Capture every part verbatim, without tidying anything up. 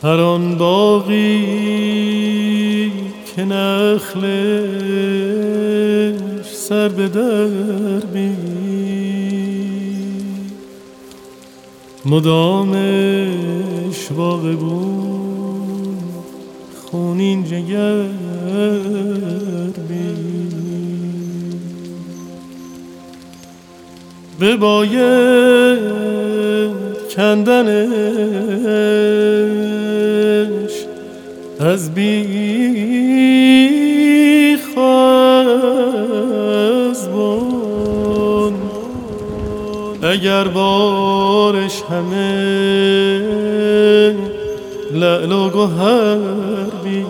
هر آن باغی که نخلش سر به در بی مدامش باغبون خونین جگر بی بباید کندنش از بیخ از بن اگر بارش همه لعل و گوهر بی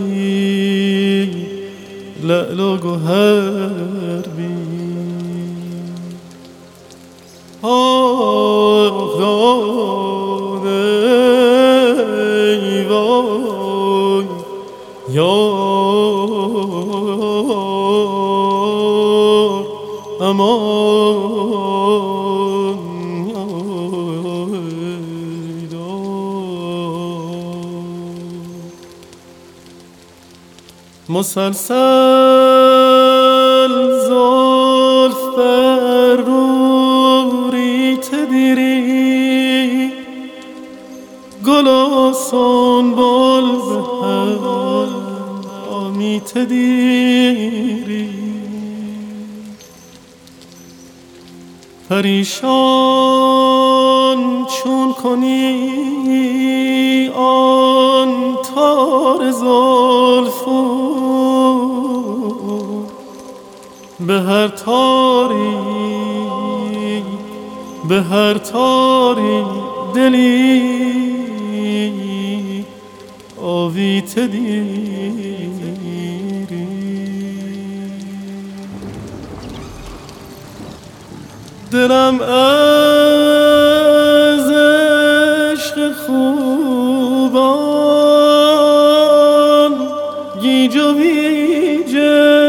لعل و گوهر بی آخ داد ای وای یار امان ای دار مسلسل زلف بر روی تدیری گل و سنبل به هم آمی تدیری پریشان چون کنی آن تار زلفو به هر تاری به هر تاری دلی آویته دیری دلم از عشق خوبان گیج و ویجه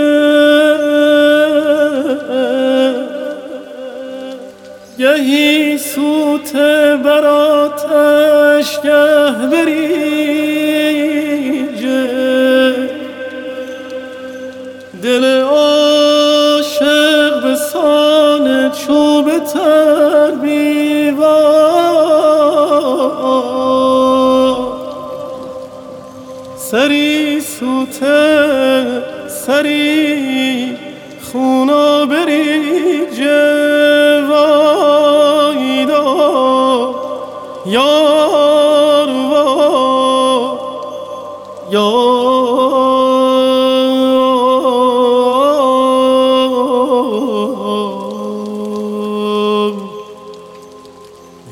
گهی سوت بر آتش گه بریجه دل عاشق به سان چوب تر بیوار سری سوته سری خونا بریجه یار وار یار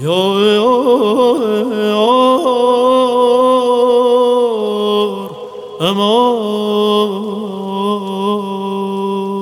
یار امان